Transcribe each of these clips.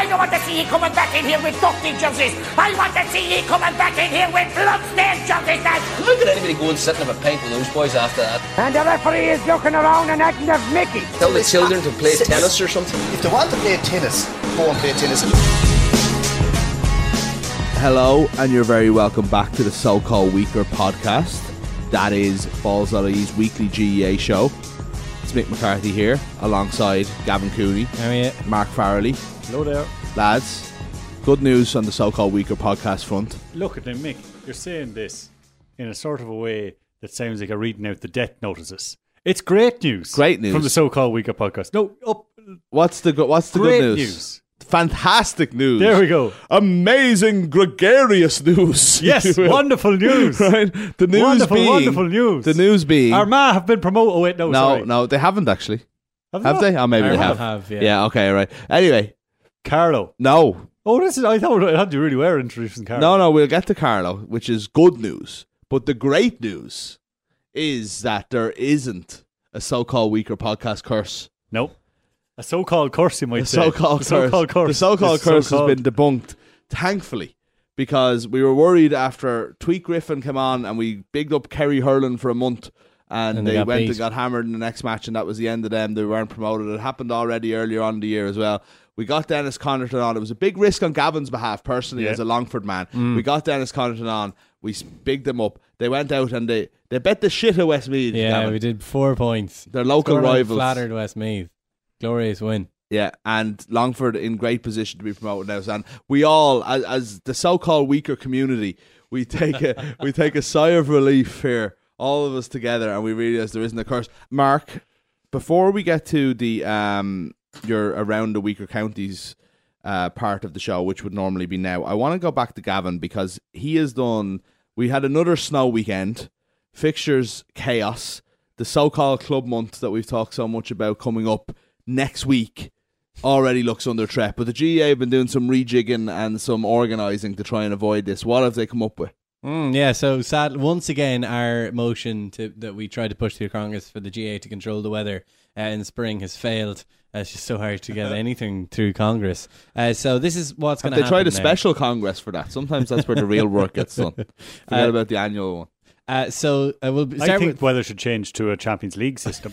don't want to see you coming back in here with dusty jerseys. I want to see you coming back in here with bloodstained jerseys, lads. Look at anybody go and sit and have a pint with those boys after that. And the referee is looking around and acting of Mickey. Tell the children to play tennis or something. If they want to play tennis, go and play tennis. Hello, and you're very welcome back to the So-Called Weaker podcast. That is Balls.ie's weekly GEA show. It's Mick McCarthy here, alongside Gavin Cooney, How are you? Mark Farrelly. Hello there. Lads, good news on the So-Called Weaker podcast front. Look at them, Mick. You're saying this in a sort of a way that sounds like you're reading out the death notices. It's great news. Great news. From the So-Called Weaker podcast. No, up. What's the good News. Fantastic news. There we go. Amazing, gregarious news. Yes, wonderful news. Right? The news wonderful news. The news being... Armagh have been promoted. Oh, wait, no, sorry. No, they haven't actually. Have they? Oh, maybe they have. Yeah, okay, right. Anyway. Carlo. No. Oh, I thought you really were introducing Carlo. No, we'll get to Carlo, which is good news. But the great news is that there isn't a So-Called Weaker podcast curse. Nope. A so-called curse, you might say. So-called curse. The so-called curse has been debunked, thankfully, because we were worried after Tweet Griffin came on and we bigged up Kerry Hurling for a month and they went and got hammered in the next match and that was the end of them. They weren't promoted. It happened already earlier on in the year as well. We got Dennis Connerton on. It was a big risk on Gavin's behalf, personally, as a Longford man. We got Dennis Connerton on. We bigged them up. They went out and they bet the shit of Westmeath. Yeah, Gavin. we did 4 points. Their local rivals. Flattered Westmeath. Glorious win. Yeah, and Longford in great position to be promoted now. And we all, as the so-called weaker community, we take a sigh of relief here, all of us together, and we realise there isn't a curse. Mark, before we get to the your around the weaker counties part of the show, which would normally be now, I want to go back to Gavin because he has done. We had another snow weekend, fixtures chaos, the so-called club month that we've talked so much about coming up next week already looks under threat, but the GEA have been doing some rejigging and some organising to try and avoid this. What have they come up with? So sad. Once again, our motion that we tried to push through Congress for the GEA to control the weather in spring has failed. It's just so hard to get anything through Congress. So this is what's going to happen. They tried a now. Special Congress for that. Sometimes that's where the real work gets done. Forget about the annual one. I think weather should change to a Champions League system.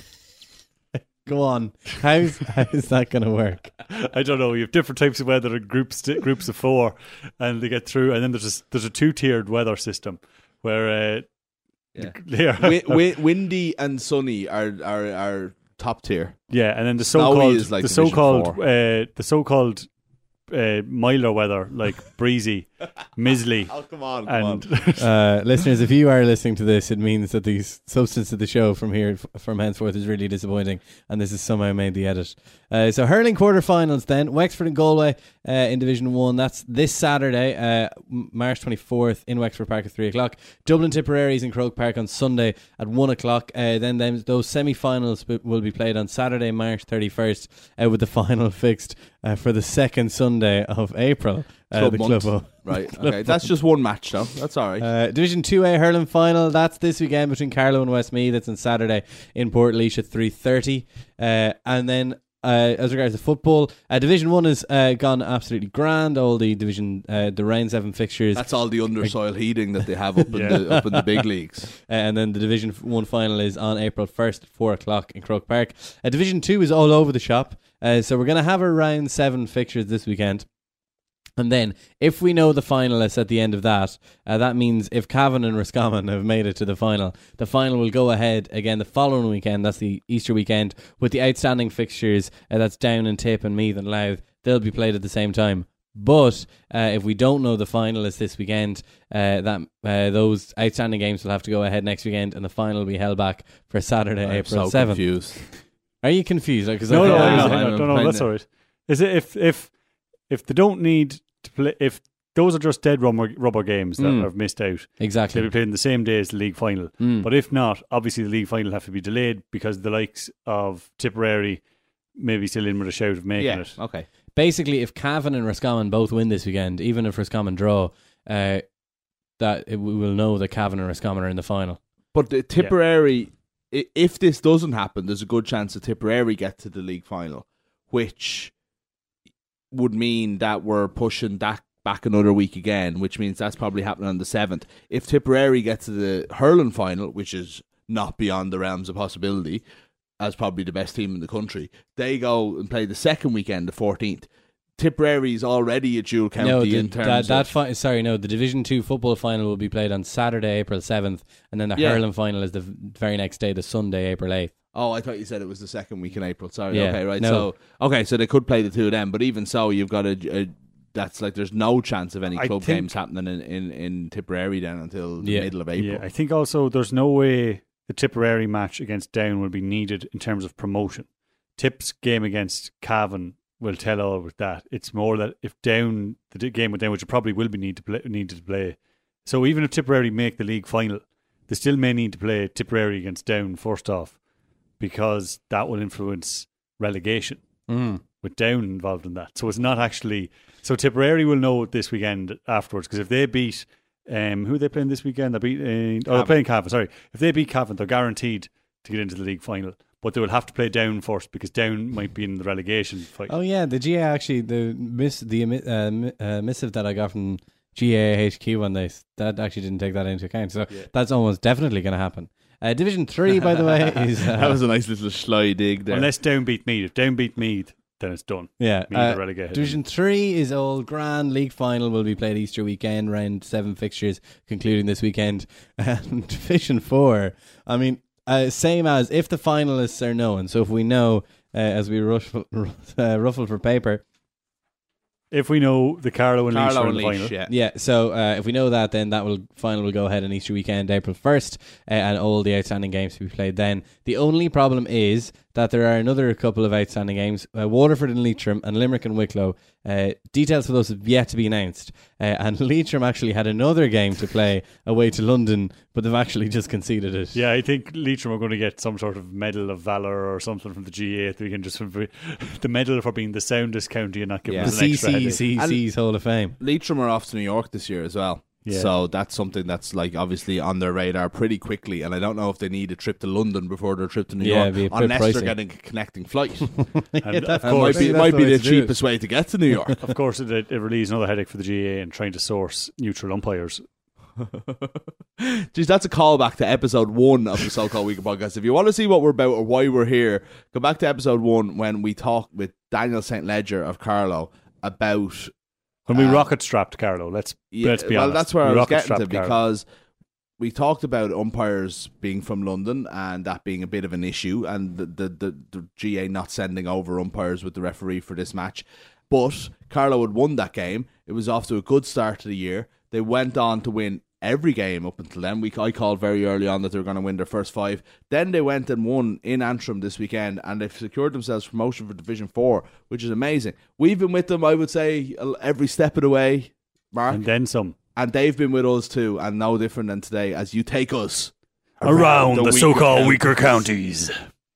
Go on. How's that going to work? I don't know. You have different types of weather in groups of 4, and they get through. And then there's a 2-tiered weather system where windy and sunny are top tier. Yeah, and then the so-called milder weather, like breezy, mizzly. Oh, come on. Listeners, if you are listening to this, it means that the substance of the show from henceforth is really disappointing, and this has somehow made the edit. So hurling quarterfinals then, Wexford and Galway in Division 1. That's this Saturday, March 24th in Wexford Park at 3 o'clock. Dublin Tipperary's in Croke Park on Sunday at 1 o'clock. Then those semi-finals will be played on Saturday, March 31st, with the final fixed for the second Sunday of April. Right, okay. That's just one match though. That's alright. Division 2A hurling final. That's this weekend between Carlow and Westmeath. It's on Saturday in Portlaoise at 3:30. And then as regards to football, Division 1 has gone absolutely grand. All the Division the Round 7 fixtures. That's all the undersoil heating that they have up in the big leagues. And then the Division 1 final is on April 1st at 4 o'clock in Croke Park. Division 2 is all over the shop. So we're going to have a Round 7 fixtures this weekend. And then, if we know the finalists at the end of that, that means if Cavan and Roscommon have made it to the final will go ahead again the following weekend. That's the Easter weekend, with the outstanding fixtures. That's Down and Tip and Meath and Louth. They'll be played at the same time. But if we don't know the finalists this weekend, those outstanding games will have to go ahead next weekend, and the final will be held back for Saturday, April 7th. Confused. Are you confused? No, that's all right. Is it if they don't need to play, if those are just dead rubber games that have missed out, exactly, they'll be played in the same day as the league final. But if not, obviously the league final have to be delayed because the likes of Tipperary may be still in with a shout of making it. Okay. Basically, if Cavan and Roscommon both win this weekend, even if Roscommon draw, we will know that Cavan and Roscommon are in the final. But the Tipperary, if this doesn't happen, there's a good chance that Tipperary get to the league final, which would mean that we're pushing that back another week again, which means that's probably happening on the 7th. If Tipperary get to the hurling final, which is not beyond the realms of possibility, as probably the best team in the country, they go and play the second weekend, the 14th. Tipperary is already a dual county in terms of... the Division 2 football final will be played on Saturday, April 7th, and then the hurling final is the very next day, the Sunday, April 8th. Oh, I thought you said it was the second week in April. Sorry. Yeah, okay, right. no. So they could play the two of them, but even so, you've got that's like there's no chance of any club games happening in Tipperary then until the middle of April. Yeah, I think also there's no way the Tipperary match against Down will be needed in terms of promotion. Tip's game against Cavan will tell all with that. It's more that if Down, the game with Down, which probably will be needed to play. So even if Tipperary make the league final, they still may need to play Tipperary against Down first off, because that will influence relegation with Down involved in that. So it's not actually... So Tipperary will know this weekend afterwards, because if they beat... who are they playing this weekend? They're playing Cavan, sorry. If they beat Cavan, they're guaranteed to get into the league final. But they will have to play Down first, because Down might be in the relegation fight. Oh yeah, the GA actually, the missive that I got from GA HQ on this, that actually didn't take that into account. So that's almost definitely going to happen. Division 3, by the way, is... that was a nice little sly dig there. Unless Down beat Meath. If Down beat Meath, then it's done. Yeah. Meath are relegated. Division 3 is all grand. League final will be played Easter weekend, round 7 fixtures concluding this weekend. Division 4, I mean, same as if the finalists are known. So if we know, as we ruffle for paper... If we know the Carlow and Laois are in the final. Yeah, so if we know that, then that final will go ahead on Easter weekend, April 1st, and all the outstanding games to be played then. The only problem is that there are another couple of outstanding games, Waterford and Leitrim, and Limerick and Wicklow. Details for those have yet to be announced. And Leitrim actually had another game to play away to London, but they've actually just conceded it. Yeah, I think Leitrim are going to get some sort of medal of valour or something from the GA. They can just the medal for being the soundest county and not giving us an extra headache. CCC's Hall of Fame. Leitrim are off to New York this year as well. Yeah. So that's something that's like obviously on their radar pretty quickly, and I don't know if they need a trip to London before their trip to New York, unless they're getting a connecting flight. Of course, it might be the cheapest way to get to New York. Of course, it relieves another headache for the GA in trying to source neutral umpires. Jeez, that's a callback to episode 1 of the So-Called Weekend Podcast. If you want to see what we're about or why we're here, go back to episode 1 when we talked with Daniel St. Ledger of Carlow about... When we rocket strapped Carlow, let's be honest. Well, that's where I was getting to, because we talked about umpires being from London and that being a bit of an issue, and the GA not sending over umpires with the referee for this match. But Carlow had won that game. It was off to a good start to the year. They went on to win every game up until then. I called very early on that they were going to win their first 5. Then they went and won in Antrim this weekend, and they've secured themselves promotion for Division 4, which is amazing. We've been with them, I would say, every step of the way, Mark. And then some. And they've been with us too, and no different than today as you take us around the so-called weaker counties.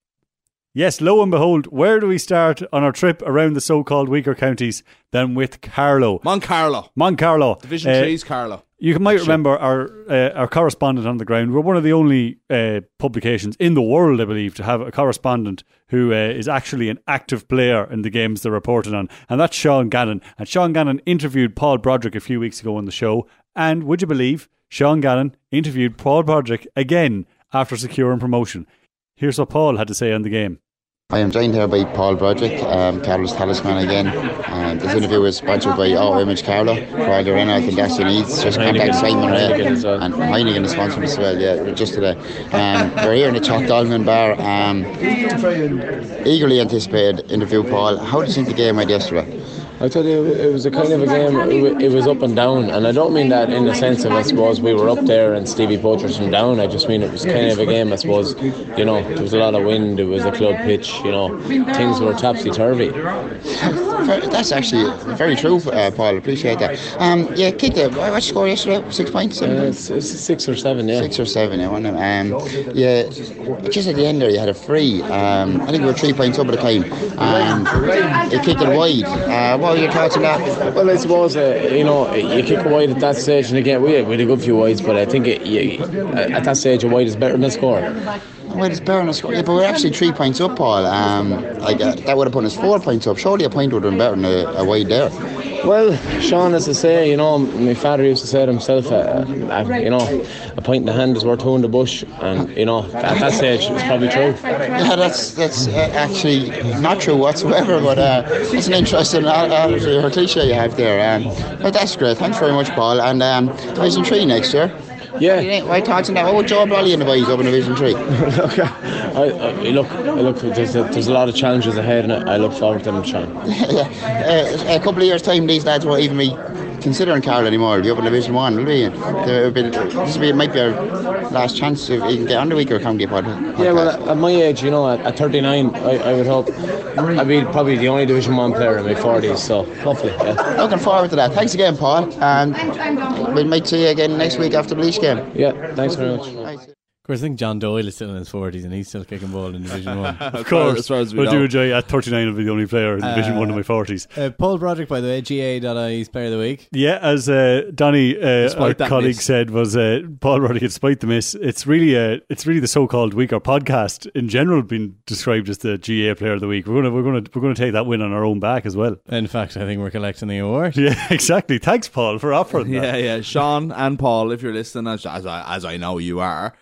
Yes, lo and behold, where do we start on our trip around the so-called weaker counties than with Carlow? Moncarlow. Division 3's Carlow. You might remember our correspondent on the ground. We're one of the only publications in the world, I believe, to have a correspondent who is actually an active player in the games they're reporting on. And that's Sean Gannon. And Sean Gannon interviewed Paul Broderick a few weeks ago on the show. And would you believe, Sean Gannon interviewed Paul Broderick again after securing promotion. Here's what Paul had to say on the game. I am joined here by Paul Broderick, Carlow's talisman again. This interview is sponsored by Auto Image Carlow. For all your Renault and gas you need, just contact Simon Ray. And Heineken is sponsoring as well, just today. We're here in the Chalk Dolman Bar. Eagerly anticipated interview, Paul. How did you think the game went yesterday? I thought it was a kind of a game, it was up and down, and I don't mean that in the sense of, I suppose, we were up there and Stevie Poitras from down. I just mean it was kind of a game, I suppose, there was a lot of wind, it was a club pitch, things were topsy-turvy. That's actually very true, Paul, appreciate that. Kicked it, what's the score yesterday? 6 points? 6 or 7, yeah. 6 or 7, just at the end there you had a free, I think we were 3 points up at the time, and it kicked it wide. What are your thoughts on that? Well, I suppose, you kick a wide at that stage, and again, we had a good few wides, but I think at that stage a wide is better than a score. Well, it's better than a score. Yeah, but we're actually 3 points up, Paul. That would have put us 4 points up. Surely a point would have been better than a wide there. Well, Sean, as I say, my father used to say it himself, a point in the hand is worth two in the bush, and at that stage it's probably true. Yeah, that's actually not true whatsoever, but it's an interesting attitude or cliche you have there. But that's great. Thanks very much, Paul. And Division 3 next year. Yeah. My thoughts on that? What would Joe Brawley and the boys up in Division 3? Look, there's a lot of challenges ahead, and I look forward to them, Sean. A couple of years' time, these lads won't even be considering Carl anymore. They'll be up in Division 1, will be? It might be our last chance if you can get on the weaker county podcast. Yeah, well, at my age, at 39, I would hope I'd be probably the only Division 1 player in my 40s, so hopefully, yeah. Looking forward to that. Thanks again, Paul, and we might see you again next week after the Laois game. Yeah, thanks very much. Of course, I think John Doyle is still in his 40s and he's still kicking ball in Division 1. Of course, as far as we I know. do enjoy at 39 I'll be the only player in Division 1 in my 40s. Paul Broderick, by the way, GA.IE's Player of the Week. Yeah, as Donny, our colleague, said, was Paul Broderick, despite the miss, it's really the so-called weaker podcast in general being described as the GA Player of the Week. We're gonna take that win on our own back as well. In fact, I think we're collecting the award. Yeah, exactly. Thanks, Paul, for offering that. Yeah. Sean and Paul, if you're listening, as I know you are,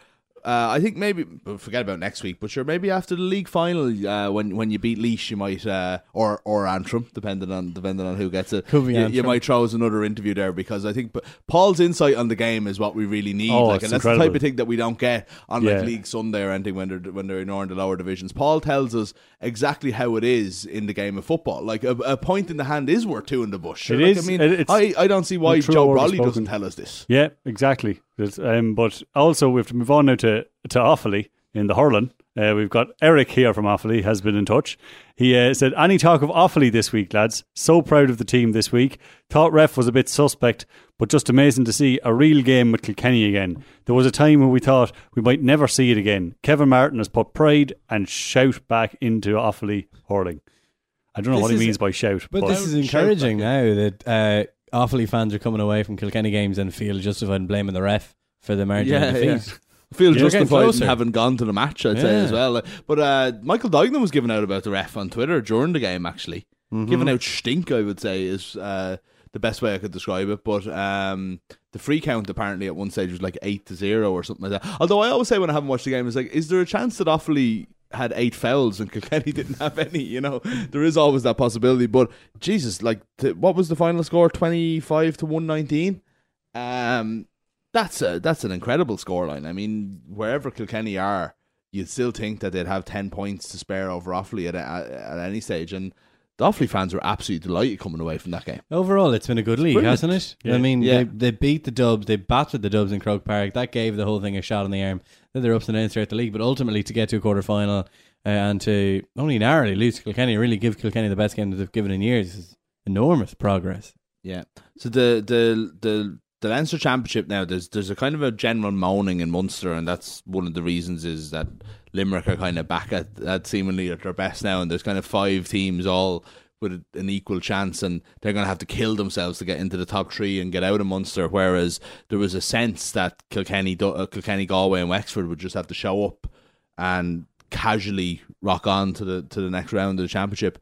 I think maybe forget about next week, but sure, maybe after the league final, when you beat Laois, you might or Antrim, depending on who gets it. Could be you might throw us another interview there, because I think Paul's insight on the game is what we really need. Oh, and that's incredible. the type of thing that we don't get on like League Sunday or anything when they're ignoring the lower divisions. Paul tells us exactly how it is in the game of football. Like a point in the hand is worth two in the bush. It like, is. I mean, I don't see why Joe Brawley doesn't tell us this. Yeah, exactly. But also we have to move on now to Offaly in the hurling. We've got Eric here from Offaly has been in touch. He said, any talk of Offaly this week, lads? So proud of the team this week. Thought ref was a bit suspect, but just amazing to see a real game with Kilkenny again. There was a time when we thought we might never see it again. Kevin Martin has put pride and shout back into Offaly hurling. I don't know what he means by shout. But this is encouraging now that Offaly fans are coming away from Kilkenny games and feel justified in blaming the ref for the margin of defeat. Yeah. I feel justified closer. in having gone to the match, I'd say, as well. But Michael Duignan was giving out about the ref on Twitter during the game, actually. Giving out stink, I would say, is the best way I could describe it. But the free count apparently at one stage was like 8-0 or something like that. Although I always say when I haven't watched the game, it's like, is there a chance that Offaly had 8 fouls and Kilkenny didn't have any? There is always that possibility. But Jesus, like, what was the final score? 25-119. That's an incredible scoreline. I mean, wherever Kilkenny are, you'd still think that they'd have 10 points to spare over Offaly at any stage. And the Offaly fans were absolutely delighted coming away from that game. Overall, it's been a good league, hasn't it? Yeah. I mean, they beat the Dubs, they battered the Dubs in Croke Park. That gave the whole thing a shot in the arm. Then they're ups and downs throughout the league, but ultimately to get to a quarter final and to only narrowly lose to Kilkenny, really give Kilkenny the best game that they've given in years, is enormous progress. Yeah. So the Leinster Championship now, there's a kind of a general moaning in Munster, and that's one of the reasons is that Limerick are kind of back at seemingly at their best now, and there's kind of 5 teams all with an equal chance, and they're going to have to kill themselves to get into the top 3 and get out of Munster, whereas there was a sense that Kilkenny, Galway and Wexford would just have to show up and casually rock on to the next round of the Championship.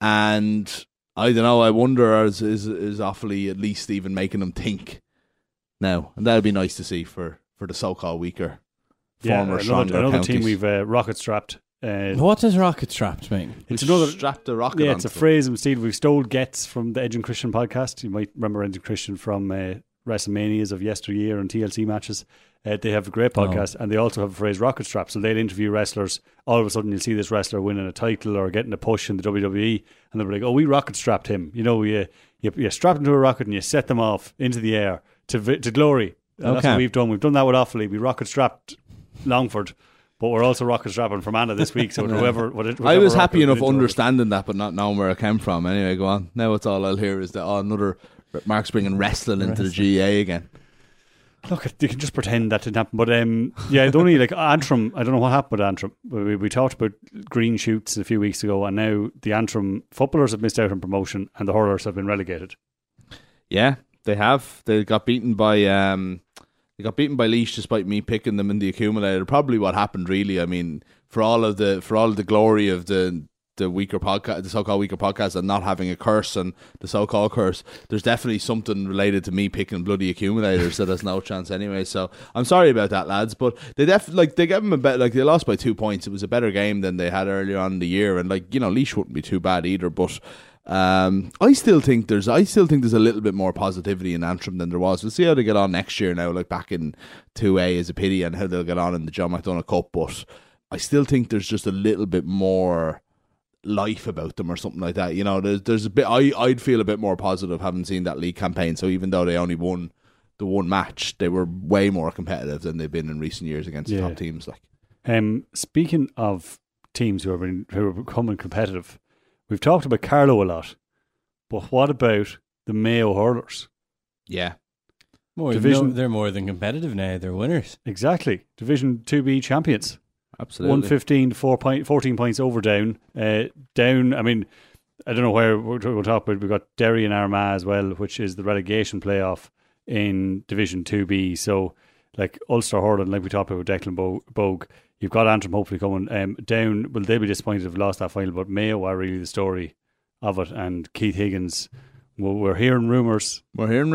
And I don't know, I wonder, is Offaly at least even making them think now? And that would be nice to see for the so-called weaker, stronger another counties. team we've rocket strapped. What does rocket strapped mean? It's another strap the rocket. Yeah, onto it's a them. phrase instead. We've stole gets from the Edge and Christian podcast. You might remember Edge and Christian from WrestleManias of yesteryear and TLC matches. They have a great podcast, and they also have a phrase rocket strap. So they'll interview wrestlers. All of a sudden, you'll see this wrestler winning a title or getting a push in the WWE, and they'll be like, "Oh, we rocket strapped him." You strap them to a rocket and you set them off into the air to glory. And that's what we've done. We've done that with Offaly. We rocket strapped Longford. But we're also rocket strapping Fermanagh this week, so whoever I was happy enough understanding that, but not knowing where it came from. Anyway, go on. Now it's all I'll hear is that another Mark's bringing wrestling into the GA again. Look, you can just pretend that didn't happen. But the only Antrim, I don't know what happened with Antrim. We talked about green shoots a few weeks ago, and now the Antrim footballers have missed out on promotion, and the hurlers have been relegated. Yeah, they have. They got beaten by They got beaten by Laois despite me picking them in the accumulator. Probably what happened, really. I mean, for all of the glory of the weaker podcast, the so-called weaker podcast, and not having a curse and the so-called curse, there's definitely something related to me picking bloody accumulators that has no chance anyway. So I'm sorry about that, lads. But they they gave them a bet. Like, they lost by 2 points. It was a better game than they had earlier on in the year, and Laois wouldn't be too bad either. But I still think there's a little bit more positivity in Antrim than there was. We'll see how they get on next year now. Like, back in 2A is a pity, and how they'll get on in the John McDonagh Cup. But I still think there's just a little bit more life about them or something like that. There's a bit. I'd feel a bit more positive having seen that league campaign. So even though they only won the one match, they were way more competitive than they've been in recent years against the top teams. Speaking of teams who are becoming competitive, we've talked about Carlow a lot, but what about the Mayo hurlers? Yeah, they're more than competitive now. They're winners. Exactly, Division 2B champions. Absolutely. 115 to 14 points over Down. Down, I mean, I don't know where we'll talk about. We've got Derry and Armagh as well, which is the relegation playoff in Division 2B. So, like Ulster hurling, like we talked about Declan Bogue, you've got Antrim hopefully coming. Down, well, they'll be disappointed if they've lost that final, but Mayo are really the story of it. And Keith Higgins, well, we're hearing rumours. We're hearing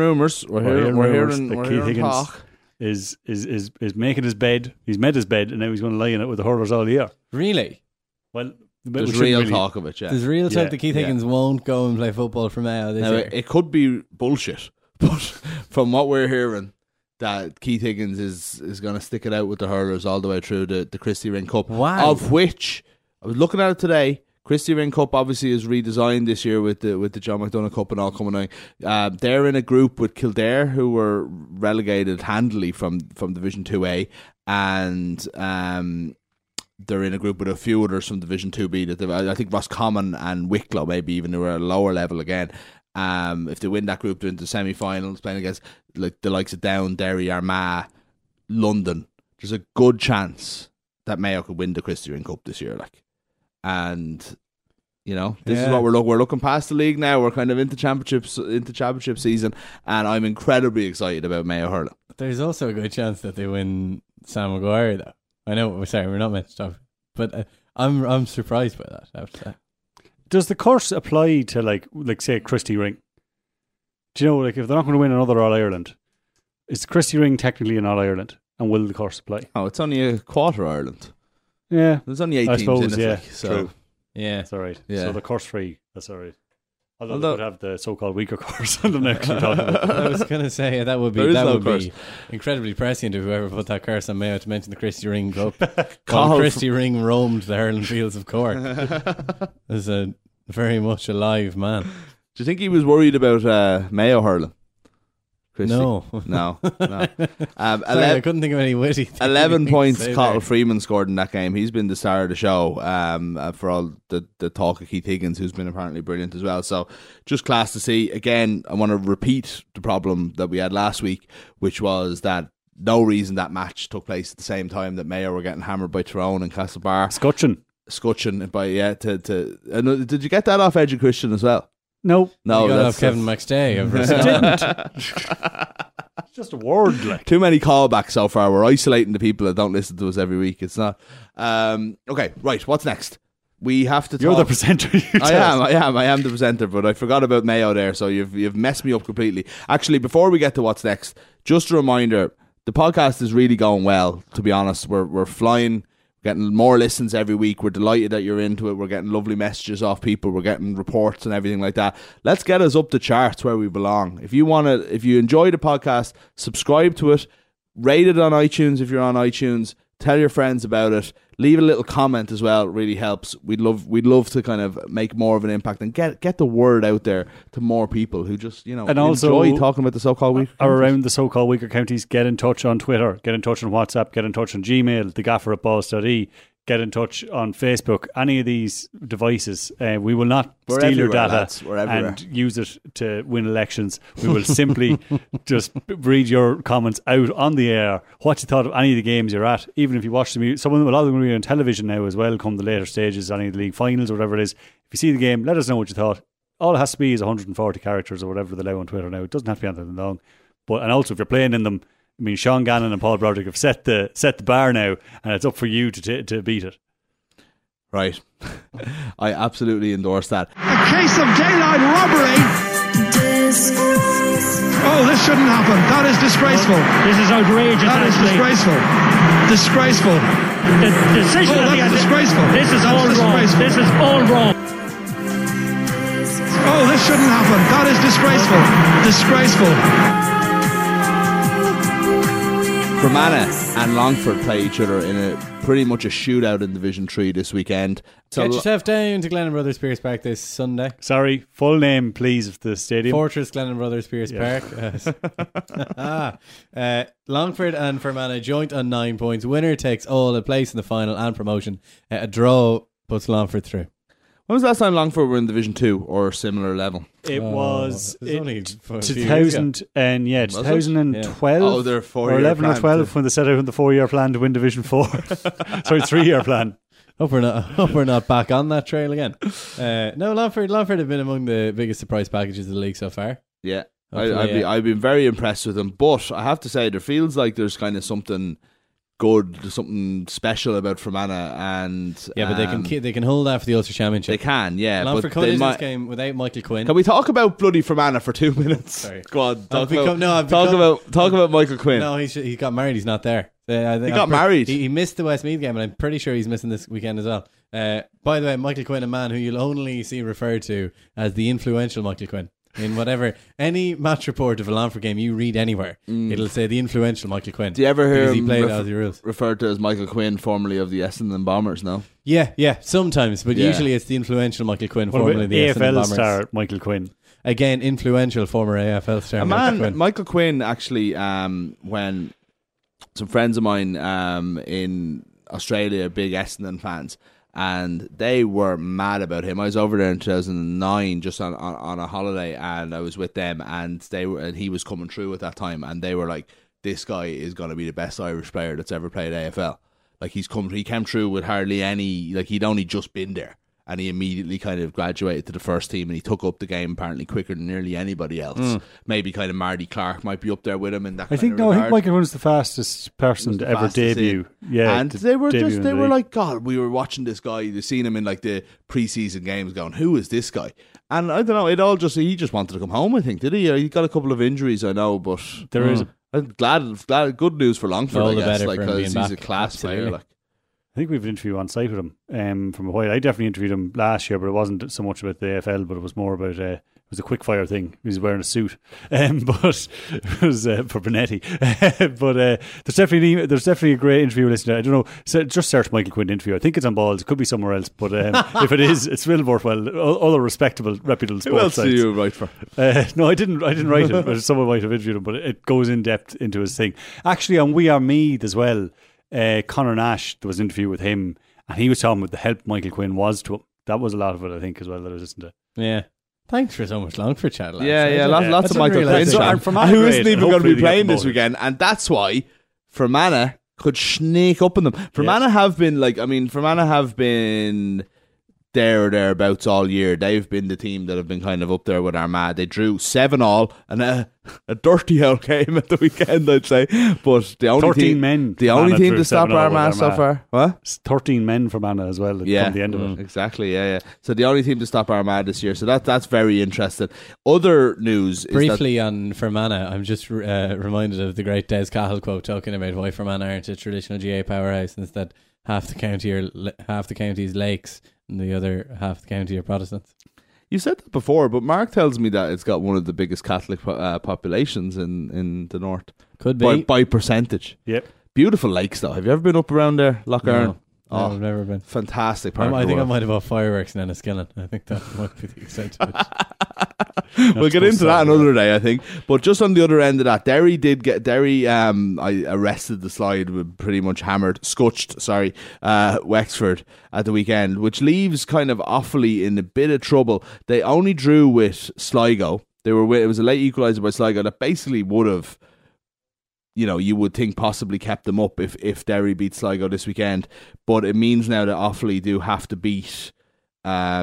that Keith Higgins talk is making his bed. He's made his bed, and now he's going to lie in it with the hurlers all year. Really? Well, there's real talk of it. Yeah, there's real talk that Keith Higgins won't go and play football for Mayo this year. It could be bullshit, but from what we're hearing, that Keith Higgins is going to stick it out with the hurlers all the way through the Christy Ring Cup. Wow! Of which I was looking at it today. Christy Ring Cup obviously is redesigned this year with the John McDonagh Cup and all coming out. They're in a group with Kildare, who were relegated handily from Division 2A, and they're in a group with a few others from Division 2B. That I think Roscommon and Wicklow maybe even, who are at a lower level again. If they win that group, they're into the semi-finals, playing against like the likes of Down, Derry, Armagh, London. There's a good chance that Mayo could win the Christy Ring Cup this year, and this is what we're looking past the league now. We're kind of into championship season, and I'm incredibly excited about Mayo hurling. There's also a good chance that they win Sam Maguire, though. I know, we're not meant to talk, but I'm surprised by that. I have to say. Does the curse apply to like say Christy Ring? Do you know, if they're not going to win another All Ireland, is Christy Ring technically an All Ireland, and will the curse apply? Oh, it's only a quarter Ireland. Yeah, there's only 8 teams suppose, in it. So true. Yeah, that's all right. Yeah. So the curse free, that's all right. Although they would have the so-called weaker curse on the next talking about. I was going to say that would be incredibly prescient to whoever put that curse on Mayo to mention the Christy Ring Cup. Christy Ring roamed the hurling fields of Cork. As a very much alive man. Do you think he was worried about Mayo hurling? Christy? No. Sorry, I couldn't think of any witty things. 11 points Cottle Freeman scored in that game. He's been the star of the show, for all the talk of Keith Higgins, who's been apparently brilliant as well. So just class to see. Again, I want to repeat the problem that we had last week, which was that no reason that match took place at the same time that Mayo were getting hammered by Tyrone and Castlebar. Scutcheon by did you get that off Edge Christian as well? No, you got off Kevin McStay. It's just a word. Like, too many callbacks so far. We're isolating the people that don't listen to us every week. It's not okay. Right, what's next? We have to. You're the presenter. I am the presenter, but I forgot about Mayo there. So you've messed me up completely. Actually, before we get to what's next, just a reminder: the podcast is really going well. To be honest, we're flying. Getting more listens every week. We're delighted that you're into it. We're getting lovely messages off people. We're getting reports and everything like that. Let's get us up the charts where we belong. If you enjoy the podcast, subscribe to it, rate it on iTunes if you're on iTunes. Tell your friends about it. Leave a little comment as well. It really helps. We'd love to kind of make more of an impact and get the word out there to more people who just and also enjoy talking about the so-called weaker counties. Around the so-called weaker counties. Get in touch on Twitter. Get in touch on WhatsApp. Get in touch on Gmail. thegaffer@balls.e. Get in touch on Facebook. Any of these devices, we will not steal your data and use it to win elections. We will simply just read your comments out on the air. What you thought of any of the games you're at, even if you watch them. A lot of them will be on television now as well. Come the later stages, any of the league finals or whatever it is. If you see the game, let us know what you thought. All it has to be is 140 characters or whatever they allow on Twitter now. It doesn't have to be anything long. And also, if you're playing in them, I mean, Sean Gannon and Paul Broderick have set the bar now, and it's up for you to beat it. Right. I absolutely endorse that. A case of daylight robbery. Oh, this shouldn't happen. That is disgraceful. This is outrageous. That is disgraceful. Disgraceful. The decision that's disgraceful. This is all wrong. This is all wrong. Oh, this shouldn't happen. That is disgraceful. Disgraceful. Fermanagh and Longford play each other in pretty much a shootout in Division 3 this weekend. So Get yourself down to Glennon Brothers Pierce Park this Sunday. Sorry, full name, please, of the stadium. Fortress Glennon Brothers Pierce Park. Longford and Fermanagh joint on 9 points. Winner takes all, a place in the final and promotion. A draw puts Longford through. When was the last time Longford were in Division 2 or similar level? It was only 2000 and 2012. Oh, they're 4 or 11 or 12 when they set out on the 4-year plan to win Division 4. Sorry, 3-year plan. Hope we're not back on that trail again. No, Longford have been among the biggest surprise packages of the league so far. Yeah, I've been very impressed with them. But I have to say, there feels like there's kind of something good, something special about Fermanagh, and but they can hold that for the Ulster Championship. They can, yeah. Longford coming into this game without Michael Quinn. Can we talk about bloody Fermanagh for 2 minutes? Sorry, go on. Talk about Michael Quinn. No, he got married. He's not there. He got married. He missed the Westmeath game, and I'm pretty sure he's missing this weekend as well. By the way, Michael Quinn, a man who you'll only see referred to as the influential Michael Quinn. In any match report of a Longford game you read anywhere, it'll say the influential Michael Quinn. Do you ever hear him referred to as Michael Quinn, formerly of the Essendon Bombers? No. Yeah, sometimes, but usually it's the influential Michael Quinn, formerly of the Essendon Bombers. AFL star Michael Quinn. Again, influential former AFL star Michael Quinn. Actually, when some friends of mine in Australia, big Essendon fans, and they were mad about him. I was over there in 2009 just on a holiday, and I was with them, and he was coming through at that time, and they were like, this guy is going to be the best Irish player that's ever played AFL. Like, he came through with hardly any, like, he'd only just been there, and he immediately kind of graduated to the first team, and he took up the game apparently quicker than nearly anybody else. Maybe kind of Marty Clark might be up there with him in that. I think Michael Quinn's the fastest person to ever debut. Yeah, and they were like, God, we were watching this guy. You've seen him in like the preseason games, going, who is this guy? And I don't know. He just wanted to come home. I think, did he? He got a couple of injuries, I know, but I'm glad. Good news for Longford. All I the guess, better for him being he's back. a class player. Like. I think we've an interview on site with him from a while. I definitely interviewed him last year, but it wasn't so much about the AFL, but it was more about it was a quick fire thing. He was wearing a suit, but it was for Bonetti. But there's definitely a great interview listener. I don't know. So just search Michael Quinn interview. I think it's on Balls. It could be somewhere else, but if it is, it's still worthwhile. Other respectable, reputable sports. Who else sites. do you write for? No, I didn't write it, but someone might have interviewed him. But it goes in depth into his thing. Actually, on We Are Meath as well. Conor Nash, there was an interview with him, and he was talking about the help Michael Quinn was to him. That was a lot of it, I think, as well, that I listened to. Yeah. Thanks for so much Longford chat, lads. Yeah, lots of Michael Quinn chat. Who isn't even going to be playing this weekend, and that's why Fermanagh could sneak up on them. Fermanagh have been there or thereabouts all year. They've been the team that have been kind of up there with Armagh. They drew 7-7 and a dirty old game at the weekend, I'd say. But the only 13 men. The only team to stop Armagh so far. What? 13 men from Armagh as well. From the end of it. Exactly. Yeah. So the only team to stop Armagh this year. So that's very interesting. Other news. Briefly on Fermanagh, I'm just reminded of the great Des Cahill quote talking about why Fermanagh aren't a traditional GA powerhouse. Instead, half the county is lakes, and the other half of the county are Protestants. You said that before, but Mark tells me that it's got one of the biggest Catholic populations in the north. Could be. By percentage. Yep. Beautiful lakes, though. Have you ever been up around there, Lough Erne? No, I've never been. Fantastic part I think I might have bought fireworks in Enniskillen. I think that might be the extent of it. We'll get into that another day, I think. But just on the other end of that, Derry I arrested the slide with pretty much scutched Wexford at the weekend, which leaves kind of Offaly in a bit of trouble. They only drew with Sligo. It was a late equaliser by Sligo that basically would have, you would think possibly kept them up if Derry beat Sligo this weekend. But it means now that Offaly do have to beat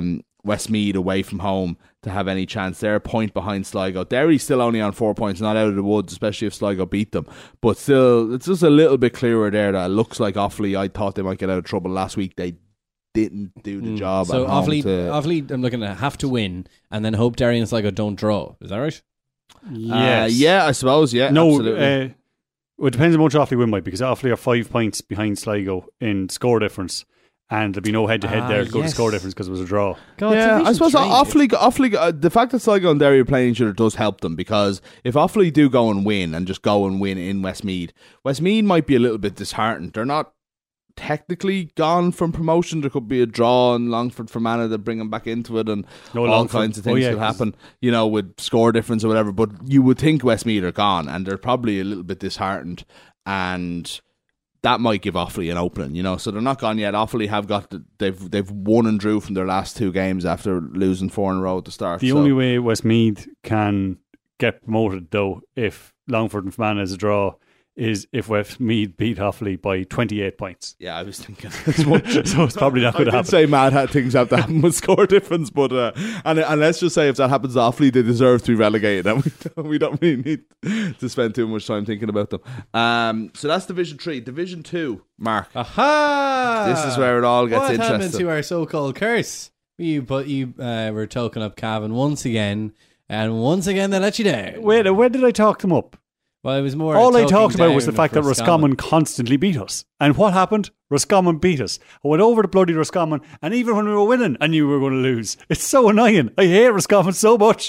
Westmeath away from home to have any chance. They're a point behind Sligo. Derry's still only on 4 points, not out of the woods, especially if Sligo beat them. But still, it's just a little bit clearer there that it looks like Offaly, I thought they might get out of trouble last week. They didn't do the job. So at home Offaly, I'm looking at have to win and then hope Derry and Sligo don't draw. Is that right? Yes. Yeah, I suppose. Yeah, no, absolutely. Well, it depends how much Offaly win by, because Offaly are 5 points behind Sligo in score difference. And there'll be no head-to-head there to go to score difference because it was a draw. God, yeah, I suppose Offaly, the fact that Sligo and Derry are playing each other does help them, because if Offaly do go and win in Westmeath might be a little bit disheartened. They're not technically gone from promotion. There could be a draw in Longford Fermanagh that bring them back into it, and kinds of things could happen, with score difference or whatever. But you would think Westmeath are gone, and they're probably a little bit disheartened, and that might give Offaly an opening, so they're not gone yet. Offaly have they've won and drew from their last 2 games after losing 4 in a row at the start. The only way Westmeath can get promoted, though, if Longford and Fermanagh is a draw, is if Westmeath beat Offaly by 28 points. Yeah, I was thinking as much. So it's probably not going to happen. I did say mad things have to happen with score difference, but and let's just say if that happens to Offaly, they deserve to be relegated, and we don't really need to spend too much time thinking about them. So that's Division 3. Division 2, Mark. Aha! This is where it all gets interesting. What happened to our so-called curse? You were token up Cavan once again, and once again they let you down. Wait, when did I talk them up? Well, it was more. All I talked about was the fact that Roscommon constantly beat us. And what happened? Roscommon beat us. I went over to bloody Roscommon, and even when we were winning, I knew we were going to lose. It's so annoying. I hate Roscommon so much.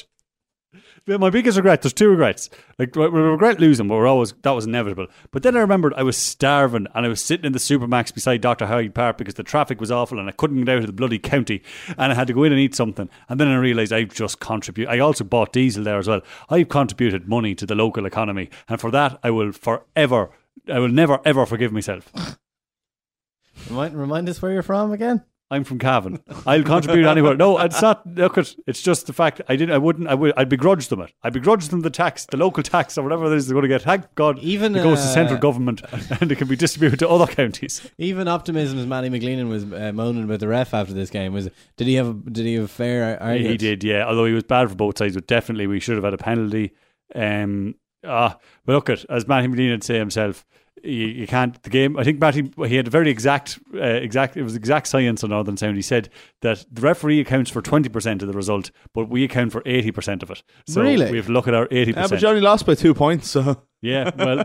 My biggest regret, there's 2 regrets. Like, we regret losing, but that was inevitable. But then I remembered I was starving, and I was sitting in the Supermax beside Dr. Hyde Park because the traffic was awful and I couldn't get out of the bloody county, and I had to go in and eat something. And then I realised I've just contributed. I also bought diesel there as well. I've contributed money to the local economy, and for that I will never ever forgive myself. Remind us where you're from again. I'm from Cavan. I'll contribute anywhere. No, it's not. Look, it's just the fact I'd begrudge them it. I begrudge them the local tax or whatever it is they're going to get. Thank God, it goes to central government and it can be distributed to other counties. Even optimism, as Manny McGleenan was moaning about the ref after this game, did he have a fair argument? He did, yeah. Although he was bad for both sides, but definitely we should have had a penalty. But look, as Manny McGleenan would say himself, you can't. The game. I think Matty. He had a very exact. It was exact science on Northern Sound. He said that the referee accounts for 20% of the result, but we account for 80% of it. So really, we have to look at our 80%. Yeah, but you only lost by 2 points. So yeah, well,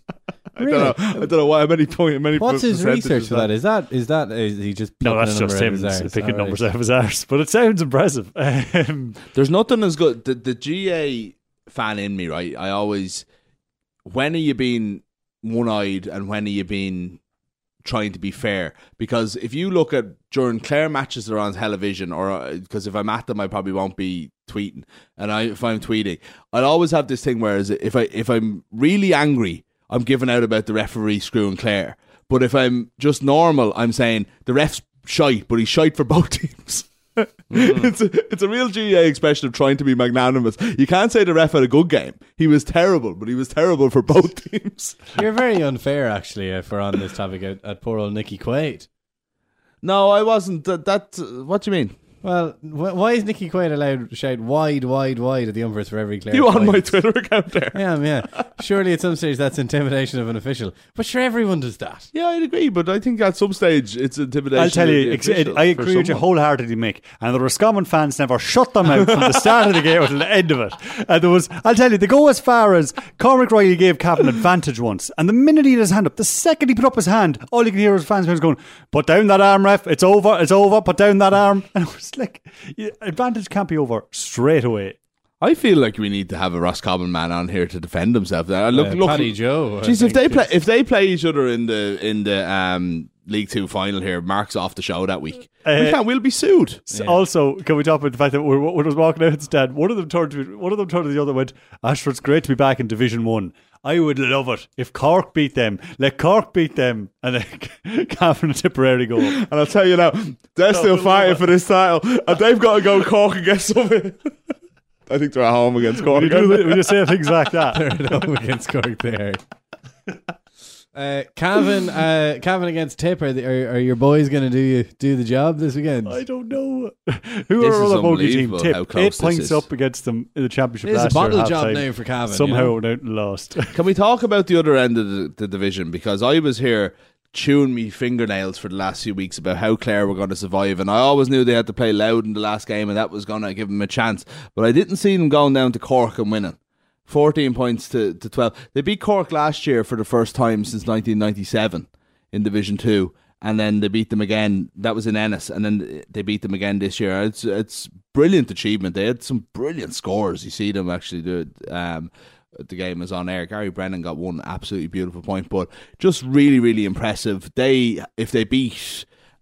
I don't know why many points. What's his research for that? Is he just no? That's just him picking numbers out of his arse. But it sounds impressive. There's nothing as good. The GA fan in me, right? I always, when are you being one-eyed and when are you being trying to be fair? Because if you look at during Clare matches that are on television, or because if I'm at them I probably won't be tweeting, and if I'm tweeting I'll always have this thing where if I'm really angry I'm giving out about the referee screwing Clare, but if I'm just normal I'm saying the ref's shite, but he's shite for both teams. It's a real GA expression of trying to be magnanimous. You can't say the ref had a good game. He was terrible, but he was terrible for both teams. You're very unfair, actually, if we're on this topic at poor old Nicky Quaid. No, I wasn't. What do you mean? Well, why is Nicky Quaid allowed to shout wide at the umpires for every Clare? You on my Twitter account there? I am, yeah. Surely at some stage that's intimidation of an official. But sure, everyone does that. Yeah, I'd agree, but I think at some stage it's intimidation. I'll tell you, I agree with you wholeheartedly, Mick. And the Roscommon fans never shut them out from the start of the game until the end of it. And I'll tell you, they go as far as Cormac Riley gave Cavan advantage once, and the minute he had his hand up, the second he put up his hand, all you can hear is fans going, "Put down that arm, ref, it's over, put down that arm." And it was like, advantage can't be over straight away. I feel like we need to have a Roscommon man on here to defend himself. Look, Paddy Joe. Geez, if they play each other in the League 2 final here, Mark's off the show that week. We'll be sued. Also, can we talk about the fact that when I was walking out instead, one of them turned to the other and went, "Ashford's great to be back in Division 1. I would love it if Cork beat them. Let Cork beat them and let Cavan and Tipperary go up." And I'll tell you now, they're still fighting for this title, and they've got to go Cork and get something. I think they're at home against Cork. We just say things like that. They're at home against Cork there. Cavan against Tip. Are your boys going to do the job this weekend? I don't know. Who This are is all bogey team? unbelievable Tip. how close 8 this points is. up against them in the championship It's a last year. bottle at job halftime. now for Cavan. Somehow you know? went out and lost. Can we talk about the other end of the division? Because I was here chewing me fingernails for the last few weeks about how Clare were going to survive, and I always knew they had to play loud in the last game and that was going to give them a chance, but I didn't see them going down to Cork and winning 14 points to 12. They beat Cork last year for the first time since 1997 in Division 2, and then they beat them again. That was in Ennis, and then they beat them again this year. It's brilliant achievement. They had some brilliant scores. You see them actually do it. The game is on air. Gary Brennan got one absolutely beautiful point, but just really, really impressive. If they beat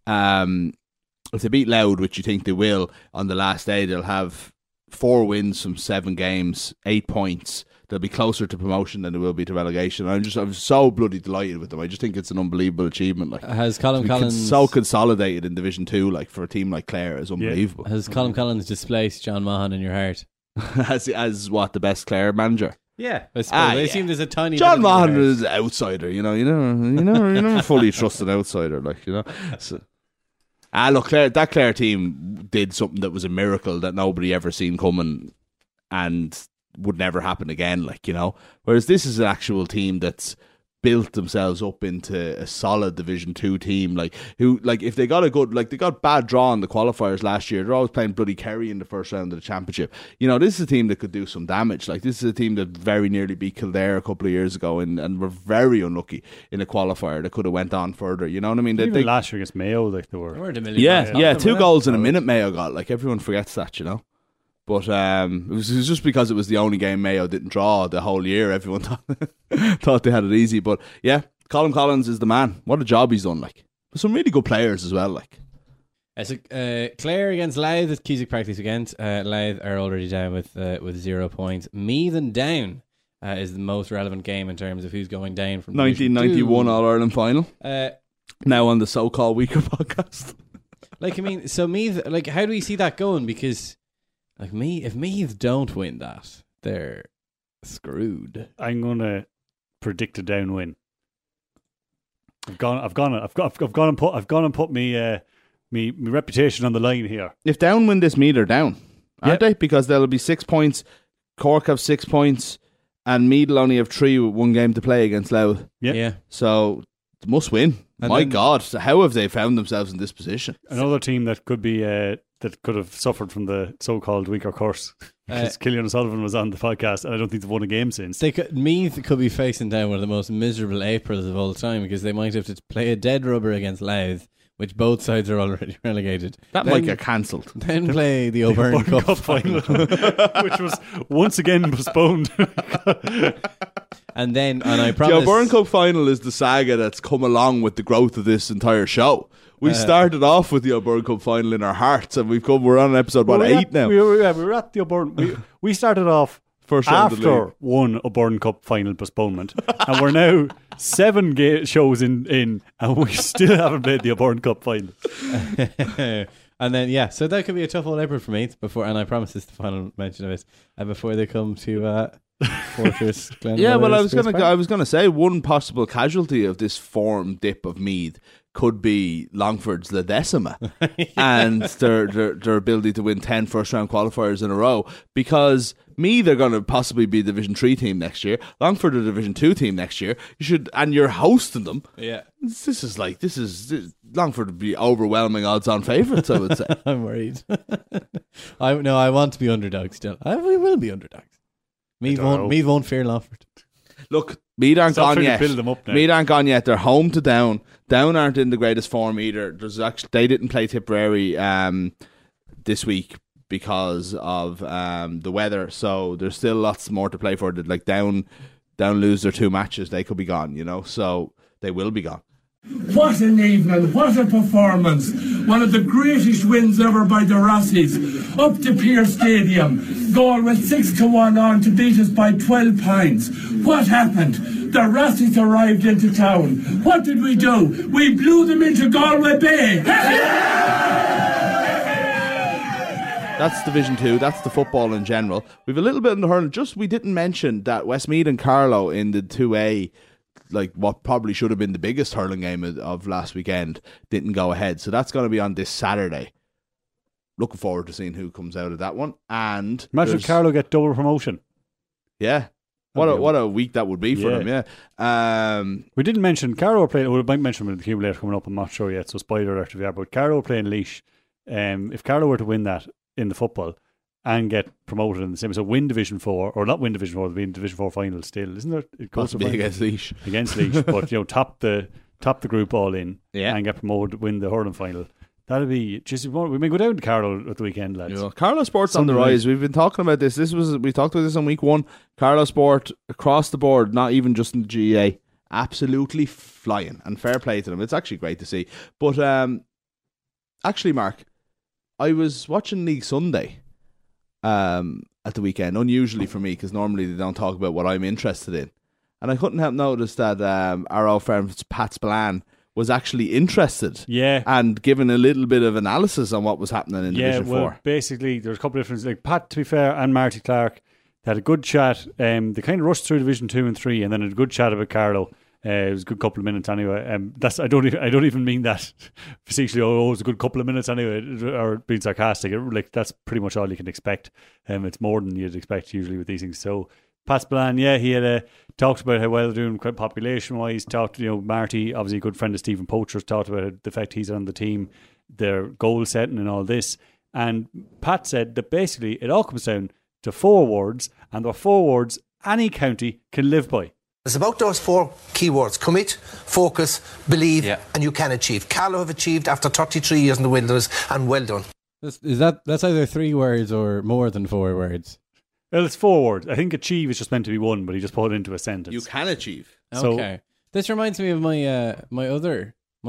Louth, which you think they will on the last day, they'll have 4 wins from 7 games, 8 points. They'll be closer to promotion than they will be to relegation. I'm so bloody delighted with them. I just think it's an unbelievable achievement. Like, has Colin Collins so consolidated in Division 2, like for a team like Clare, is unbelievable. Has Colin Collins displaced John Mahan in your heart? as what, the best Clare manager? Yeah, I suppose. They yeah. seem there's a tiny. John bit of Mahan your heart. is an outsider. You never fully trust an outsider. Like, So, look, that Clare team did something that was a miracle that nobody ever seen coming, and would never happen again. Like, whereas this is an actual team that's built themselves up into a solid Division 2 team. If they got they got bad draw in the qualifiers last year. They're always playing bloody Kerry in the first round of the championship. This is a team that could do some damage. Like, this is a team that very nearly beat Kildare a couple of years ago, and were very unlucky in a qualifier that could have went on further. You know what I mean? Even last year against Mayo, like they were. Yeah, 2 goals in a minute Mayo got. Like, everyone forgets that, But it was just because it was the only game Mayo didn't draw the whole year. Everyone thought they had it easy. But yeah, Colin Collins is the man. What a job he's done. Like, there's some really good players as well. Like, Clare against Louth at Cusack Park this weekend. Louth are already down with 0 points. Meath and Down is the most relevant game in terms of who's going down from 1991 All Ireland final. Now on the so-called Weaker podcast. So Meath. How do we see that going? Because if Meath don't win that, they're screwed. I'm gonna predict a Down win. I've gone and put me reputation on the line here. If Down win this, Meath are down, aren't they? Because there'll be 6 points. Cork have 6 points, and Meath will only have 3 with 1 game to play against Louth. Yeah. So they must win. And My God, so how have they found themselves in this position? Another team that could be that could have suffered from the so-called weaker curse. Because Killian O'Sullivan was on the podcast, and I don't think they've won a game since. Meath could be facing down one of the most miserable Aprils of all time, because they might have to play a dead rubber against Louth, which both sides are already relegated. That might get cancelled. Then play the O'Byrne Cup final, which was once again postponed. And I promise, the O'Byrne Cup final is the saga that's come along with the growth of this entire show. We started off with the O'Byrne Cup final in our hearts, and we're on episode 8 now. We were at the O'Byrne. We started off first round of the after league. one O'Byrne Cup final postponement, and we're now 7 shows in, and we still haven't played the O'Byrne Cup final. And then so that could be a tough old April for Meath before, and I promise this is the final mention of it, before they come to Fortress Glen. Yeah, well, I was gonna say one possible casualty of this form dip of Meath could be Longford's La Decima and their ability to win 10 first round qualifiers in a row, because Meath are going to possibly be a Division 3 team next year. Longford a Division 2 team next year. You're hosting them. Yeah, this is Longford would be overwhelming odds on favourites, I would say. I'm worried. I want to be underdogs still. We will be underdogs. Meath won't fear Longford. Look, Meath aren't gone yet. Build them up now. Meath aren't gone yet. They're home to Down. Down aren't in the greatest form either. They didn't play Tipperary this week because of the weather. So there's still lots more to play for. Like Down lose their 2 matches, they could be gone. So they will be gone. What an evening, what a performance. One of the greatest wins ever by the Rossies. Up to Pearse Stadium. Galway 6-1 on to beat us by 12 points. What happened? The Rossies arrived into town. What did we do? We blew them into Galway Bay. That's Division 2. That's the football in general. We've a little bit in the hurling. We didn't mention that Westmeath and Carlow in the 2A like what probably should have been the biggest hurling game of last weekend didn't go ahead. So that's going to be on this Saturday. Looking forward to seeing who comes out of that one. And imagine if Carlow get double promotion. Yeah. What a week that would be for them, yeah. We didn't mention Carlow are playing. We might mention them in the accumulator coming up. I'm not sure yet, so spoiler alert if you are. But Carlow are playing Laois. If Carlow were to win that in the football and get promoted in the same, so win Division 4 or not win Division 4, they'll be in Division 4 final still, isn't there? It goes to be against Laois. Against Laois, but top the group all in and get promoted, win the hurling final. That'll be just. We may go down to Carlow at the weekend, lads. Yeah, Carlow Sport's on the rise. We've been talking about this. We talked about this on week 1. Carlow Sport across the board, not even just in the GAA, absolutely flying, and fair play to them. It's actually great to see. But actually, Mark, I was watching League Sunday at the weekend, unusually for me because normally they don't talk about what I'm interested in, and I couldn't help notice that our old friend Pat Spillane was actually interested and given a little bit of analysis on what was happening in Division 4. Well, basically, there's a couple of differences. Like Pat, to be fair, and Marty Clark, they had a good chat. They kind of rushed through Division 2 and 3 and then had a good chat about Carlow. It was a good couple of minutes anyway. I don't even mean that facetiously. It was a good couple of minutes anyway, or being sarcastic. That's pretty much all you can expect. It's more than you'd expect usually with these things. So Pat Spillane, he had talked about how well they're doing population-wise. Talked, Marty, obviously a good friend of Stephen Poacher's, talked about the fact he's on the team, their goal setting and all this. And Pat said that basically it all comes down to 4 words, and the 4 words any county can live by. It's about those 4 key words: commit, focus, believe, and you can achieve. Carlow have achieved after 33 years in the wilderness, and well done. That's either 3 words or more than 4 words. Well, it's 4 words. I think achieve is just meant to be 1, but he just put it into a sentence. You can achieve. Okay. This reminds me of my my other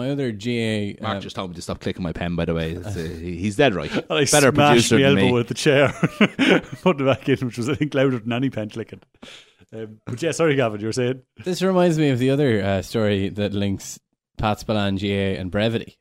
GA. Mark just told me to stop clicking my pen, by the way. He's dead right. I Better producer than me. I smashed my elbow with the chair. Put it back in, which was, I think, louder than any pen clicking. But yeah, sorry, Gavin, you were saying? This reminds me of the other story that links Pat Spillane, GA and brevity.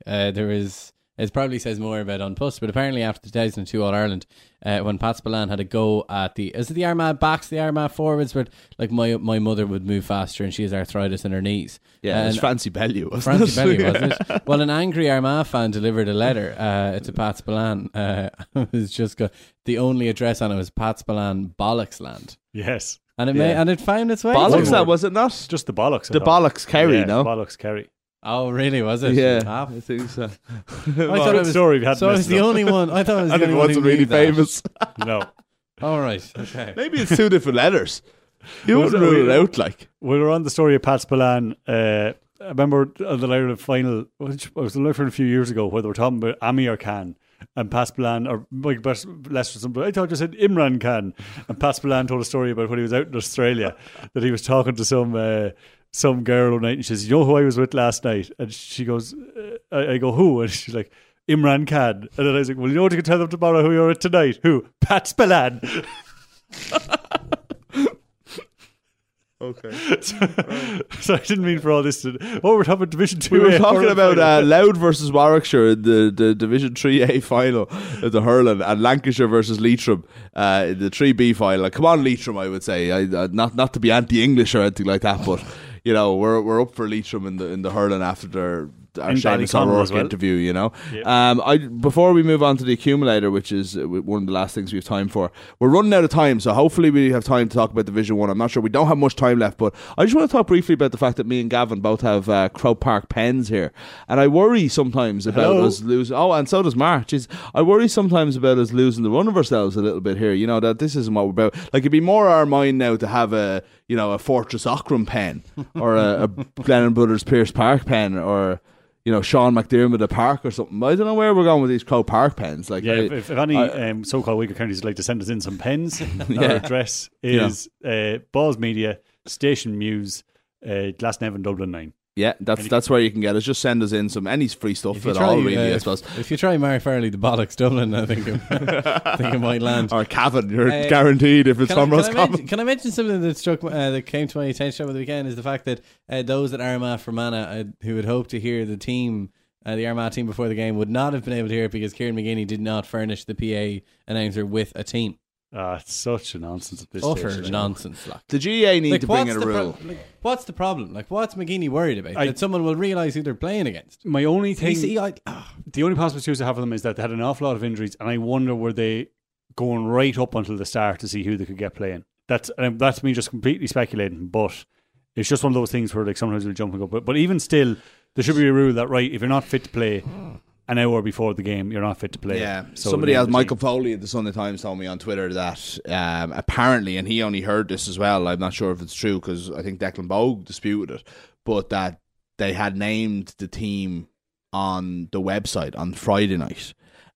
It probably says more about Unpussed, but apparently after 2002 All-Ireland, when Pat Spillane had a go at the Armagh backs, the Armagh forwards, where like my mother would move faster and she has arthritis in her knees. Yeah, it was Francie Bellew, wasn't it? Francie Bellew, wasn't it? Well, an angry Armagh fan delivered a letter to Pat Spillane. It was just the only address on it was Pat Spillane Bollocks Land. Yes. And it found its way. Bollocks Land, was it not? Just the Bollocks. The Bollocks Kerry, no? Bollocks Kerry. Oh, really? Was it? Yeah, I think so. I thought it was story. We had so it was the only one. I thought it was the only one. Wasn't really famous. No. All right. Okay. Maybe it's 2 different letters. You wouldn't rule it out, like. We were on the story of Pat Spillane. I remember the Ireland final, which I was looking for a few years ago, where they were talking about Amir Khan and Pat Spillane, or Mike Lester, I thought you said Imran Khan. And Pat Spillane told a story about when he was out in Australia, that he was talking to some girl one night, and she says, "You know who I was with last night?" And she goes, I go, "Who?" And she's like, "Imran Khan." And then I was like, "Well, you know what, you can tell them tomorrow who you're with tonight." "Who?" "Pat Spillane." Okay. So I didn't mean for all this to... we're talking about Division 2A. We were talking about Louth versus Warwickshire in the Division 3A final of the hurling, and Lancashire versus Leitrim in the 3B final. Come on, Leitrim, I would say. Not to be anti-English or anything like that, but we're up for Leitrim in the hurling after our Seamus O'Rourke interview, Yep. Before we move on to the accumulator, which is one of the last things we have time for, we're running out of time, so hopefully we have time to talk about Division 1. I'm not sure, we don't have much time left, but I just want to talk briefly about the fact that me and Gavin both have Croke Park pens here, and I worry sometimes about us losing, and so does Mark. I worry sometimes about us losing the run of ourselves a little bit here, that this isn't what we're about. Like, it'd be more our mind now to have a Fortress Ockram pen, or a Glennon Brothers Pierce Park pen, or Sean McDermott at Park or something. I don't know where we're going with these Croke Park pens. Like, if any so-called weaker counties would like to send us in some pens, our address is Balls Media, Station Muse, Glasnevin, Dublin 9. Yeah, that's where you can get us. Just send us in any free stuff at all, really, I suppose. If you try Mary Farley, the Bollocks Dublin, I think it might land. Or Cavan, you're guaranteed if it's from Roscommon. Can I mention something that came to my attention over the weekend, is the fact that those at Armagh Fermanagh who had hoped to hear the team, the Armagh team before the game, would not have been able to hear it because Kieran McGinney did not furnish the PA announcer with a team. It's such a nonsense at this Utter stage. nonsense. Like. The GA need to bring in a rule. What's the problem? Like, what's McGeeney worried about? That someone will realise who they're playing against. My only thing, the only possible excuse I have for them is that they had an awful lot of injuries, and I wonder were they going right up until the start to see who they could get playing. That's me just completely speculating, but it's just one of those things where like sometimes we'll jump and go. But even still, there should be a rule that if you're not fit to play an hour before the game, you're not fit to play. Yeah, so somebody else, Michael Foley at the Sunday Times, told me on Twitter that apparently, and he only heard this as well, I'm not sure if it's true because I think Declan Bogue disputed it, but that they had named the team on the website on Friday night,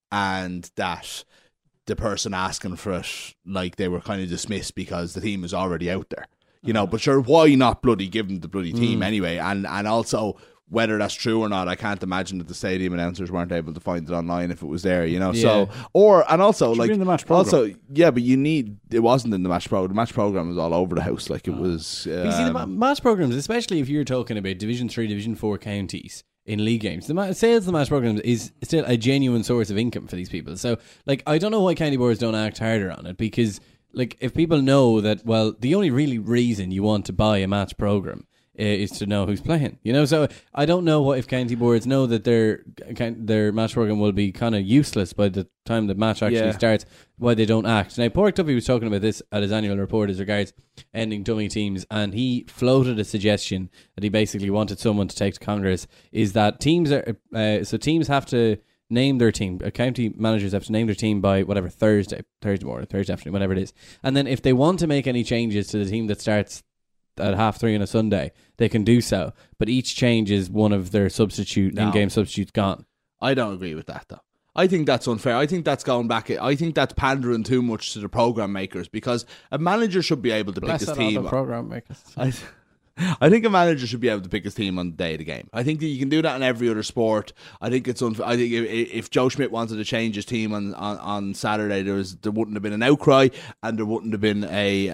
and that the person asking for it, like, they were kind of dismissed because the team was already out there. You know, but sure, why not bloody give them the bloody team anyway? And also, whether that's true or not, I can't imagine that the stadium announcers weren't able to find it online if it was there, you know. Yeah. So, and also, like, in the match program. Also, yeah, but it wasn't in the match program. The match program was all over the house. Like, it was. You see, the match programs, especially if you're talking about Division 3, Division 4 counties in league games, the sales of the match programs is still a genuine source of income for these people. So, like, I don't know why county boards don't act harder on it, because, like, if people know that, well, the only really reason you want to buy a match program is to know who's playing, you know. So I don't know what if county boards know that their match program will be kind of useless by the time the match actually starts, why they don't act. Now, Pork Duffy was talking about this at his annual report as regards ending dummy teams, and he floated a suggestion that he basically wanted someone to take to Congress, is that teams have to name their team. County managers have to name their team by whatever Thursday morning, Thursday afternoon, whatever it is. And then if they want to make any changes to the team that starts at 3:30 on a Sunday, they can do so. But each change is one of their in-game substitutes gone. I don't agree with that, though. I think that's unfair. I think that's going back. I think that's pandering too much to the program makers, because a manager should be able to pick his team. The program makers. I think a manager should be able to pick his team on the day of the game. I think that you can do that in every other sport. I think it's unfair. I think if Joe Schmidt wanted to change his team on Saturday, there wouldn't have been an outcry, and there wouldn't have been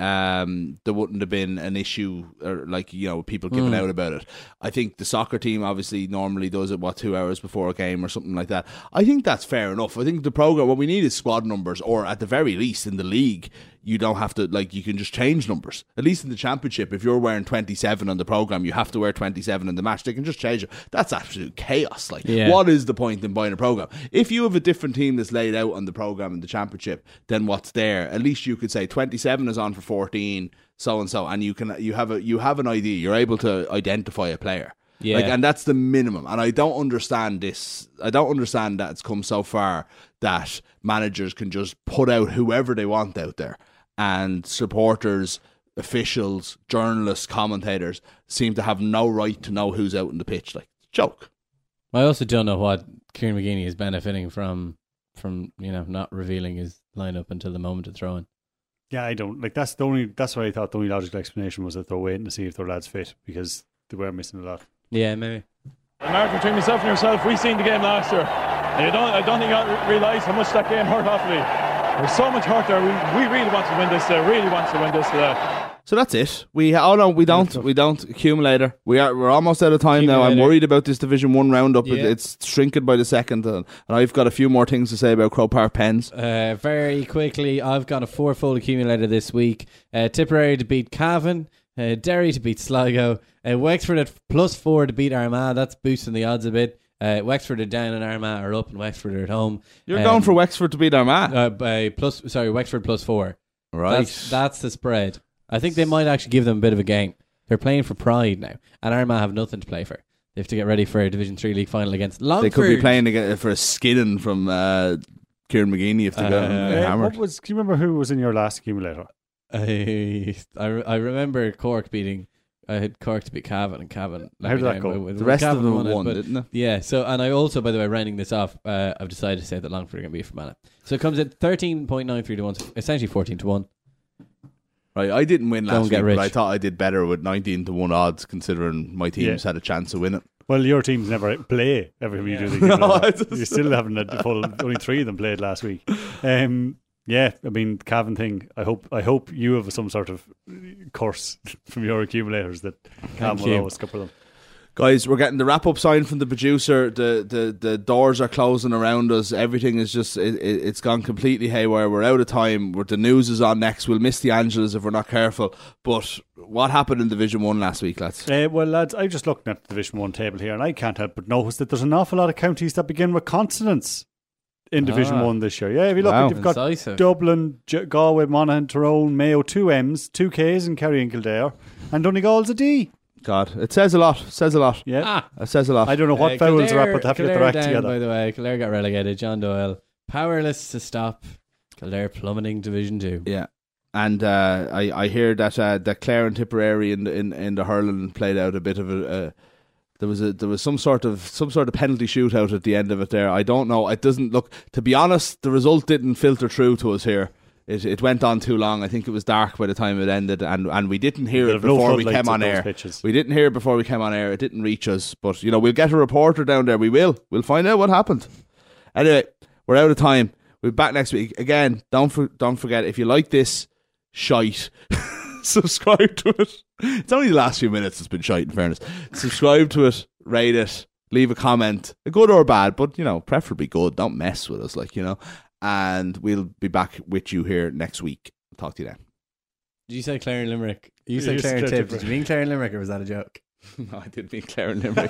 an issue, or, like, you know, people giving out about it. I think the soccer team obviously normally does it 2 hours before a game or something like that. I think that's fair enough. I think the program, what we need is squad numbers, or at the very least in the league, you don't have to, like, you can just change numbers. At least in the championship, if you're wearing 27 on the program, you have to wear 27 in the match. They can just change it. That's absolute chaos. Like, what is the point in buying a program? If you have a different team that's laid out on the program in the championship than what's there, at least you could say 27 is on for 14, so and so, and you have an idea. You're able to identify a player. Yeah. Like, and that's the minimum. And I don't understand this. I don't understand that it's come so far that managers can just put out whoever they want out there, and supporters, officials, journalists, commentators seem to have no right to know who's out on the pitch. Like, it's a joke. I also don't know what Kieran McGeeney is benefiting from not revealing his lineup until the moment of throwing. Yeah, I don't like. That's why I thought the only logical explanation was that they're waiting to see if their lads fit, because they were missing a lot. Yeah, maybe. Mark, between myself and yourself, we seen the game last year, and I don't think I realise how much that game hurt Offaly. There's so much hurt there. We really want to win this. Really want to win this today. So that's it. We don't. Accumulator. We're almost out of time now. I'm worried about this Division 1 roundup. Yeah. It's shrinking by the second, and I've got a few more things to say about Croke Park Pens. Very quickly, I've got a 4-fold accumulator this week. Tipperary to beat Cavan. Derry to beat Sligo. Wexford at +4 to beat Armagh. That's boosting the odds a bit. Wexford are down and Armagh are up, and Wexford are at home. You're going for Wexford to beat Armagh? Wexford +4. Right. That's the spread. I think they might actually give them a bit of a game. They're playing for pride now, and Armagh have nothing to play for. They have to get ready for a Division 3 league final against Longford. They could be playing for a skidding from Kieran McGeeney if they got hammered. Can you remember who was in your last accumulator? I remember Cork beating. I had Cork to beat Cavan, and Cavan. How did that go? The rest of them won, didn't they? Yeah. So, and I also, by the way, rounding this off, I've decided to say that Longford are going to be for Fermanagh. So it comes at 13.93 to 1, essentially 14 to 1. Right, I didn't win last week, but I thought I did better with 19 to 1 odds, considering my teams had a chance to win it. Well, your teams never play every week. You still haven't had the full. Only 3 of them played last week. Yeah, I mean, Cavan thing. I hope you have some sort of curse from your accumulators that Cavan will always scupper them. Guys, we're getting the wrap-up sign from the producer. The doors are closing around us. Everything is just... It's gone completely haywire. We're out of time. The news is on next. We'll miss the Angelas if we're not careful. But what happened in Division 1 last week, lads? Well, lads, I'm just looking at the Division 1 table here, and I can't help but notice that there's an awful lot of counties that begin with consonants in Division 1 this year. Yeah, if you look, you've got Dublin, Galway, Monaghan, Tyrone, Mayo, 2 M's, 2 K's, and Kerry and Kildare, and Donegal's a D. God, it says a lot. Yeah. It says a lot. I don't know what fouls are up, but they have to get their act together. By the way, Kildare got relegated. John Doyle powerless to stop Kildare plummeting Division 2. Yeah. And I hear that Clare and Tipperary in the hurling played out a bit of a there was some sort of penalty shootout at the end of it there. I don't know. It doesn't look, to be honest, the result didn't filter through to us here. It went on too long. I think it was dark by the time it ended, and we didn't hear it before we came on air. We didn't hear it before we came on air. It didn't reach us, but we'll get a reporter down there. We'll find out what happened. Anyway, we're out of time. We'll be back next week again. Don't forget, if you like this shite, subscribe to it. It's only the last few minutes it's been shite, in fairness. Subscribe to it, rate it, leave a comment, good or bad, but preferably good. Don't mess with us, and we'll be back with you here next week. Talk to you then. Did you say Clare and Limerick? You said Clare and Tip. Did you mean Clare and Limerick, or was that a joke? No, I didn't mean Clare and Limerick.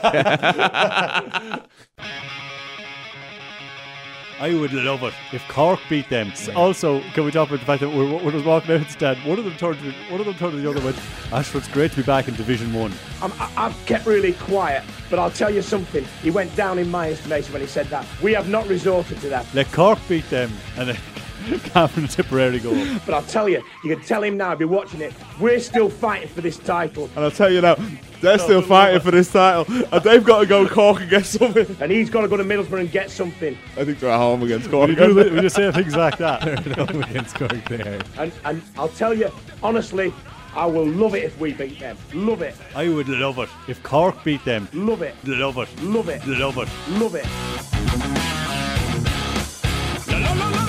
I would love it if Cork beat them. Also, can we talk about the fact that when I was walking out of the stand, one of them turned to the other and went, Ashford's great to be back in Division 1. I've kept really quiet, but I'll tell you something. He went down in my estimation when he said that. We have not resorted to that. Let Cork beat them, and then Cavan and Tipperary go up. But I'll tell you can tell him now, if you're watching it, we're still fighting for this title. And I'll tell you now, they're still fighting for this title, and they've got to go Cork and get something. And he's got to go to Middlesbrough and get something. I think they're at home against Cork. We just say things like that. They're at home against Cork there. And I'll tell you, honestly, I will love it if we beat them. Love it. I would love it if Cork beat them. Love it. Love it. Love it. Love it. Love it.